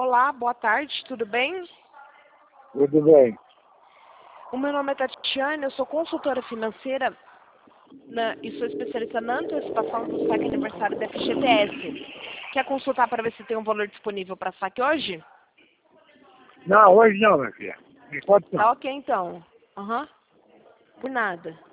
Olá, boa tarde, tudo bem? Tudo bem. O meu nome é Tatiana, eu sou consultora financeira e sou especialista na antecipação do saque aniversário da FGTS. Quer consultar para ver se tem um valor disponível para saque hoje? Não, hoje não, minha filha. Me pode Tá não. ok então. Por nada.